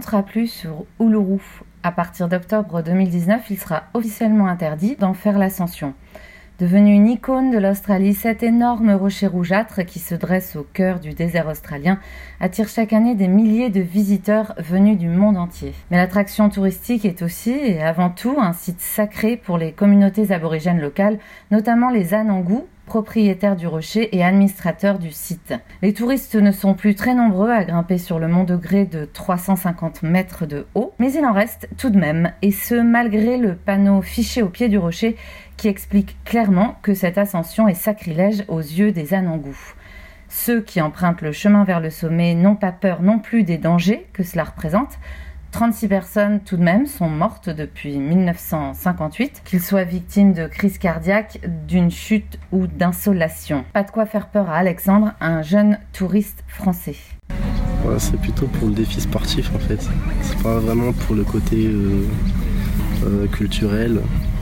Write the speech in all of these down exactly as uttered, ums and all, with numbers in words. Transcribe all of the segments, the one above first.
montera plus sur Uluru. À partir d'octobre deux mille dix-neuf, il sera officiellement interdit d'en faire l'ascension. Devenu une icône de l'Australie, cet énorme rocher rougeâtre qui se dresse au cœur du désert australien attire chaque année des milliers de visiteurs venus du monde entier. Mais l'attraction touristique est aussi et avant tout un site sacré pour les communautés aborigènes locales, notamment les Anangu, propriétaires du rocher et administrateurs du site. Les touristes ne sont plus très nombreux à grimper sur le mont Degré de trois cent cinquante mètres de haut, mais il en reste tout de même, et ce malgré le panneau fiché au pied du rocher qui explique clairement que cette ascension est sacrilège aux yeux des Anangu. Ceux qui empruntent le chemin vers le sommet n'ont pas peur non plus des dangers que cela représente. trente-six personnes tout de même sont mortes depuis mille neuf cent cinquante-huit, qu'ils soient victimes de crise cardiaque, d'une chute ou d'insolation. Pas de quoi faire peur à Alexandre, un jeune touriste français. Ouais, c'est plutôt pour le défi sportif en fait. C'est pas vraiment pour le côté euh, euh, culturel.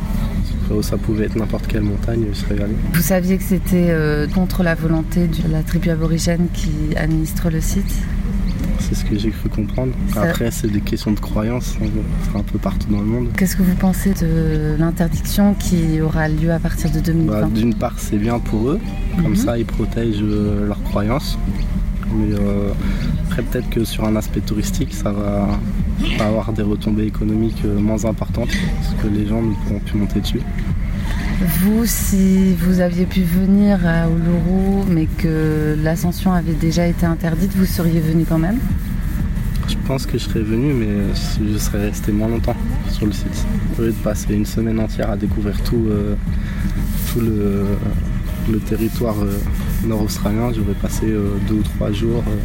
Ça pouvait être n'importe quelle montagne, je serais allé. Vous saviez que c'était euh, contre la volonté de la tribu aborigène qui administre le site ? C'est ce que j'ai cru comprendre. Ça... Après, c'est des questions de croyance, c'est un peu partout dans le monde. Qu'est-ce que vous pensez de l'interdiction qui aura lieu à partir de deux mille vingt ? Bah, d'une part, c'est bien pour eux, comme mm-hmm. ça ils protègent euh, leurs croyances. Mais euh, après, peut-être que sur un aspect touristique, ça va, va avoir des retombées économiques euh, moins importantes, parce que les gens ne pourront plus monter dessus. Vous, si vous aviez pu venir à Uluru, mais que l'ascension avait déjà été interdite, vous seriez venu quand même ? Je pense que je serais venu, mais je serais resté moins longtemps sur le site. Au lieu de passer une semaine entière à découvrir tout, euh, tout le, le territoire euh, nord-australien, j'aurais passé euh, deux ou trois jours. Euh.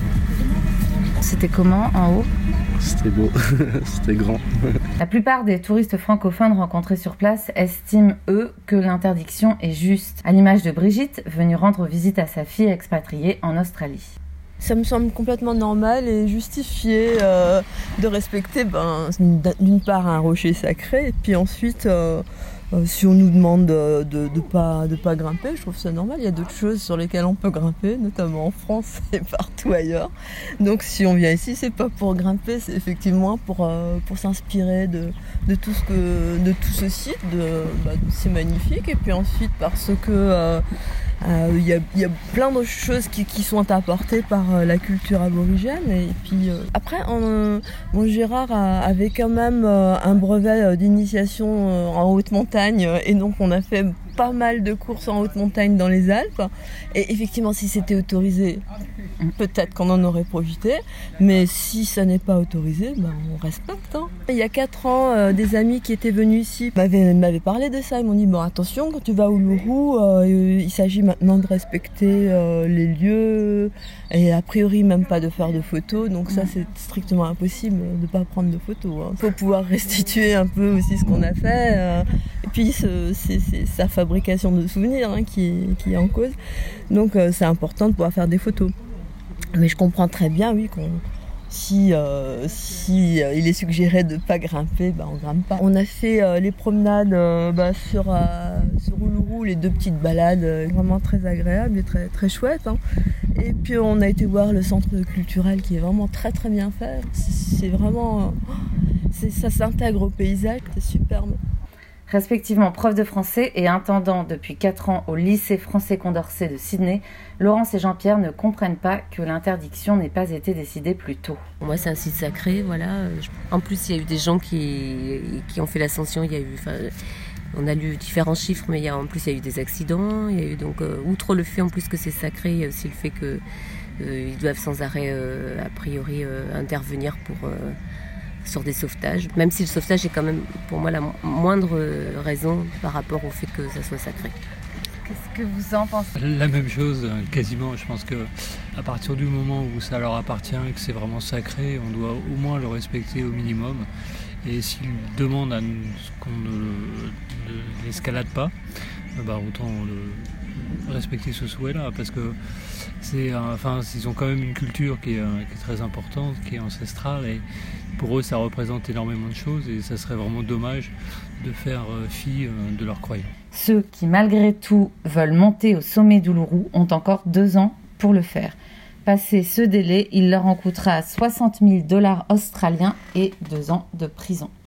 C'était comment en haut ? C'était beau, c'était grand. La plupart des touristes francophones rencontrés sur place estiment, eux, que l'interdiction est juste. À l'image de Brigitte, venue rendre visite à sa fille expatriée en Australie. Ça me semble complètement normal et justifié euh, de respecter ben, d'une part un rocher sacré et puis ensuite euh, euh, si on nous demande de de, de pas de pas grimper, je trouve ça normal. Il y a d'autres choses sur lesquelles on peut grimper, notamment en France et partout ailleurs. Donc si on vient ici, c'est pas pour grimper, c'est effectivement pour euh, pour s'inspirer de de tout ce que de tout ce site, de bah, c'est magnifique et puis ensuite parce que euh, Il euh, y, y a plein de choses qui, qui sont apportées par euh, la culture aborigène et puis euh, après on, euh, mon Gérard a, avait quand même euh, un brevet euh, d'initiation euh, en haute montagne euh, et donc on a fait pas mal de courses en haute montagne dans les Alpes et effectivement si c'était autorisé peut-être qu'on en aurait profité, mais si ça n'est pas autorisé, ben on respecte. Hein. Il y a quatre ans, euh, des amis qui étaient venus ici m'avaient, m'avaient parlé de ça. Ils m'ont dit bon attention, quand tu vas à Uluru, euh, il s'agit maintenant de respecter euh, les lieux et a priori même pas de faire de photos. Donc ça c'est strictement impossible de ne pas prendre de photos. Il hein. faut pouvoir restituer un peu aussi ce qu'on a fait. Euh, et puis c'est, c'est, c'est sa fabrication de souvenirs hein, qui, qui est en cause. Donc euh, c'est important de pouvoir faire des photos. Mais je comprends très bien, oui, qu'on, si, euh, si euh, il est suggéré de ne pas grimper, bah, on ne grimpe pas. On a fait euh, les promenades euh, bah, sur, euh, sur Uluru, les deux petites balades, euh, vraiment très agréables et très, très chouettes. Hein. Et puis on a été voir le centre culturel qui est vraiment très très bien fait. C'est, c'est vraiment... C'est, ça s'intègre au paysage, c'est superbe. Respectivement prof de français et intendant depuis quatre ans au lycée français Condorcet de Sydney, Laurence et Jean-Pierre ne comprennent pas que l'interdiction n'ait pas été décidée plus tôt. Pour moi, c'est un site sacré, voilà. En plus, il y a eu des gens qui, qui ont fait l'ascension. Il y a eu, enfin, on a lu différents chiffres, mais il y a, en plus, il y a eu des accidents. Il y a eu donc, euh, outre le fait en plus que c'est sacré, il y a aussi le fait qu'ils euh, doivent sans arrêt, euh, a priori, euh, intervenir pour... Euh, sur des sauvetages, même si le sauvetage est quand même pour moi la moindre raison par rapport au fait que ça soit sacré. Qu'est-ce que vous en pensez ? La même chose, quasiment. Je pense que à partir du moment où ça leur appartient et que c'est vraiment sacré, on doit au moins le respecter au minimum. Et s'ils demandent à nous qu'on ne, ne l'escalade pas, bah autant le, respecter ce souhait-là, parce que c'est, enfin, ils ont quand même une culture qui est, qui est très importante, qui est ancestrale, et pour eux ça représente énormément de choses, et ça serait vraiment dommage de faire fi de leurs croyances. Ceux qui malgré tout veulent monter au sommet d'Uluru ont encore deux ans pour le faire. Passé ce délai, il leur en coûtera soixante mille dollars australiens et deux ans de prison.